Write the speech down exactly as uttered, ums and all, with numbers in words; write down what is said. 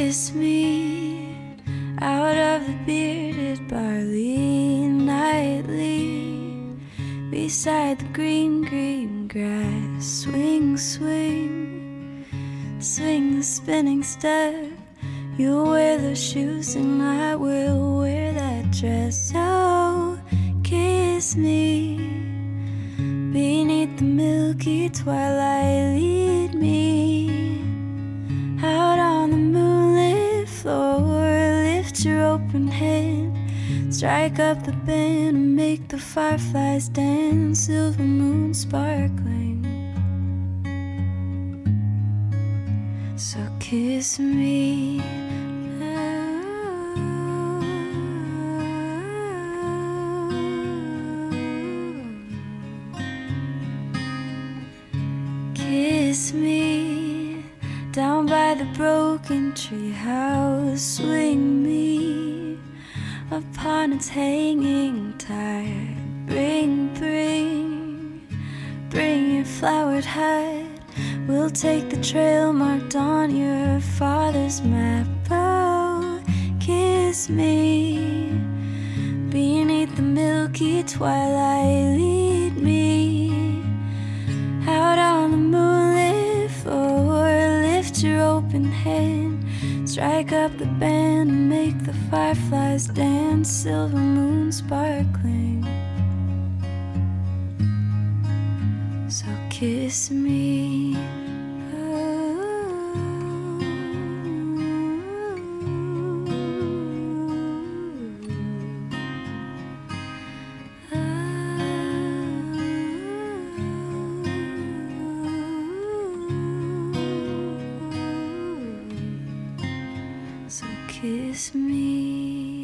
kiss me out of the bearded barley nightly, beside the green, green grass. Swing, swing, swing the spinning step. You'll wear those shoes and I will wear that dress. So kiss me beneath the milky twilight. Lead me out on the moonlit floor. Lift your open hand, strike up the band, and make the fireflies dance. Silver moon sparkling. So kiss me now. Kiss me down by the broken tree house. Swing me upon its hanging tide. Bring, bring, bring your flowered hat. We'll take the trail marked on your father's map. Oh, kiss me beneath the milky twilight. Lead me out on the moonlit floor. Lift your open hand, strike up the band, and make the fireflies dance. Silver moon sparkling. So kiss me. So kiss me.